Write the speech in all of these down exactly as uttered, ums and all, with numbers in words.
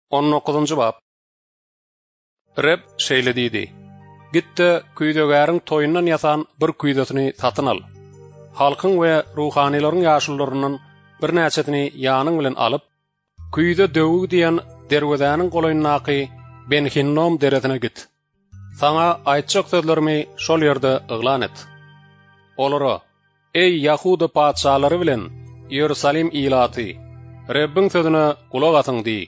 on dokuzuncu bab. Reb şeýle diýdi: Gitte küýdegäriň toýundan ýasan bir küýdetini satyn al. Halkyň we ruhanilaryň ýaşullarynyň bir näçetini ýanyň bilen alyp, küýde döwüg diýen derwedäniň golaýyndaky Ben-Hinnom deretine git. Saňa aýtjak sözlerimi şol ýerde yglan et. Olara: Ey Yahuda padşalary bilen Ýerusalim ilaty, Rebbiň sözüne kulak asyň diýi.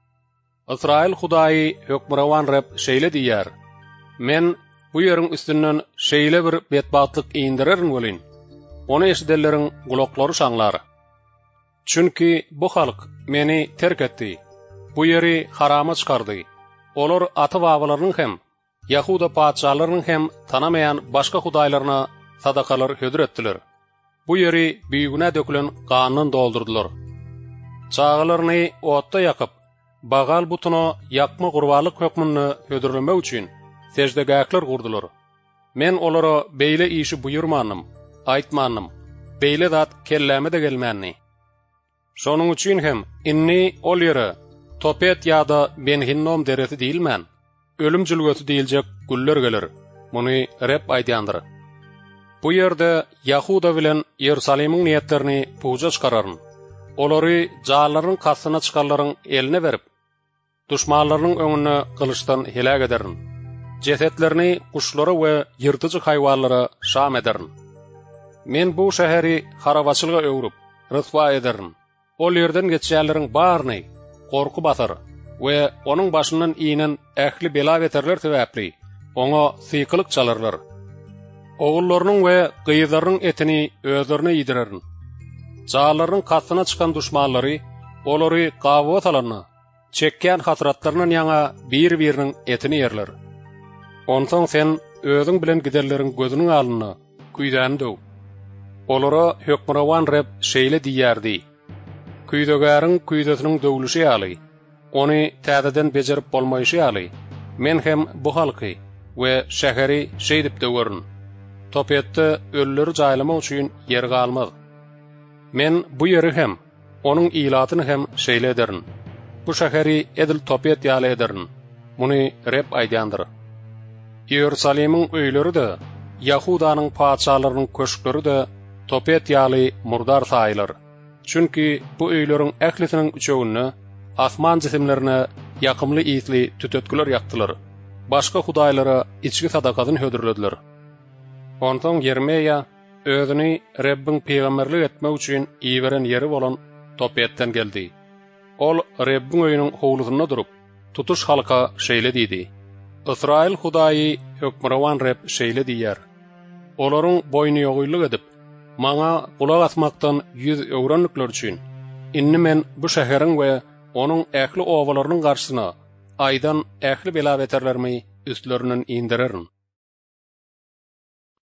Israil Hudaýy hökmürawan Reb şeýle diýär: Men bu ýeriň üstünden şeýle bir betbatlyk iňdirerin bolyn. Onu eşidenleriň gulaklary şaňlar. Çünki bu halk meni terk etdi. Bu ýeri harama çykardy. Olar ata-babalarynyň hem Yahuda padşalarynyň hem tanamayan başga hudaýlaryna sadakalar hödür etdiler. Bu ýeri büýügüne dökülen ganyny doldurdular. Çağalaryny otda ýakyp, bagal butuna yakma gurbalyk hökmüni hödürlemek üçin secdegäkler gurdular. Men olara beýle işi buyurmanym, aýtmanym, beýle zat kelläme de gelmänni. Şonuň üçin hem inni ol ýere Topet ýa-da Ben-Hinnom dereti diýilmän, ölüm jülgeti diýiljek güller gelir. Muny Reb aýdýandyr. Bu ýerde Yahuda bilen Ýerusalimiň niýetlerini puja çykararyn. Olary jalaryň kasyna çykarlaryň eline berip, düşmanlarynyň öňüne gylyçdan helak ederin. Cesetlerini kuşlara we ýyrtyjy haýwanlara şam ederin. Men bu şäheri harabaçylyga öwrüp, ryswa ederin. Ol ýerden geçýärleriň baryny gorku basar we onuň başyndan iýinen ähli bela beterler sebäpli oňa sykylyk çalarlar. Oğullarynyň we gyýyzlarynyň etini özlerine ýedirerin. Jalaryň kasyna çykan düşmanlary olary gawa salanyny, çekýän hasratlarynyň ýaňa bir-biriniň etini ýerler. Onsoň sen özüň bilen giderleriň gözüniň alyny küýdäni döw. Olara hökmürawan Reb şeýle diýýärdi: Küýdegäriň küýdetiniň döwlüşi ýaly, ony täzeden bejerip bolmaýşy ýaly. Men hem bu halky we şäheri şeýdip döwerin. Topetde ölleri jaýlamak üçin ýer galmaz. Men bu ýeri hem, onuň ilatyny hem şeýle ederin. Bu şäheri edil Topet ýaly ederin. Muny Reb aýdýandyr. Ýerusalimiň öýleri de, Yahudanyň padşalarynyň köşkleri de Topet ýaly murdar saýlar. Çünki bu öýleriň ählisiniň üçegini asman jisimlerine ýakymly ýetli tütetkiler ýakdylar. Başga hudaýlara içki sadakasyny hödürlediler. Ondan Yermeýa özüni Rebbiň peýgamberlik etmek üçin iýberen ýeri bolan Topetden geldi. Ol Rebbiň öýüniň howlusyna durup, tutuş halka şeýle diýdi: Israil Hudaýy hökmürawan Reb şeýle diýär: Olaryň boyny ýogylyk edip, maňa kulak asmakdan ýüz öwrenlikler üçin inni men bu şäheriň we onuň ähli owalarynyň garşysyna aýdan ähli bela beterlerimi üstlerinden iňdirerin.